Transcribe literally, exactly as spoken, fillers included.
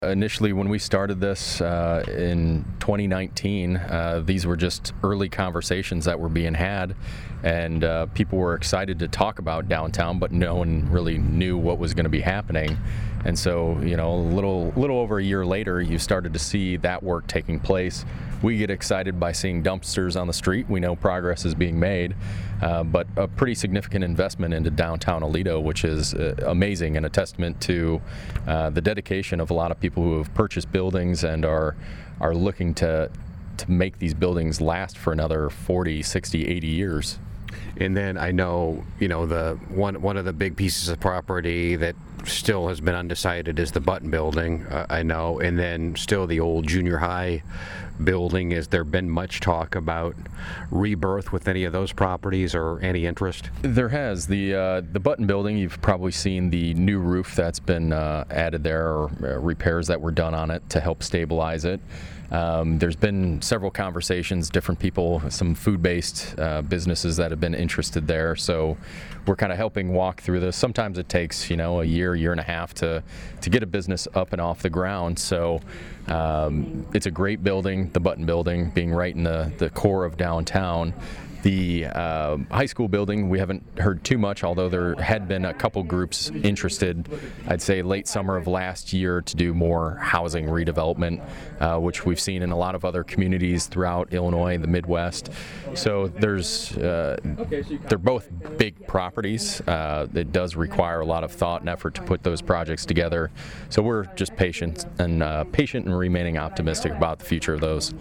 Initially, when we started this uh, in twenty nineteen, uh, these were just early conversations that were being had, and uh, people were excited to talk about downtown, but no one really knew what was going to be happening. And so, you know, a little, little over a year later, you started to see that work taking place. We get excited by seeing dumpsters on the street. We know progress is being made, uh, but a pretty significant investment into downtown Aledo, which is uh, amazing and a testament to uh, the dedication of a lot of people who have purchased buildings and are are looking to to make these buildings last for another forty, sixty, eighty years. And then I know, you know, the one one of the big pieces of property that still has been undecided is the Button Building, uh, I know, and then still the old junior high building. Has there been much talk about rebirth with any of those properties or any interest? There has. The uh, the Button Building, you've probably seen the new roof that's been uh, added there, or uh, repairs that were done on it to help stabilize it. Um, there's been several conversations, different people, some food-based uh, businesses that have been interested there. So we're kind of helping walk through this. Sometimes it takes, you know, a year, year and a half to to get a business up and off the ground. So um, it's a great building, the Button Building, being right in the, the core of downtown. The uh, high school building, we haven't heard too much, although there had been a couple groups interested, I'd say late summer of last year, to do more housing redevelopment, uh, which we've seen in a lot of other communities throughout Illinois, the Midwest. So there's, uh, they're both big properties. Uh, it does require a lot of thought and effort to put those projects together. So we're just patient and uh, patient and remaining optimistic about the future of those.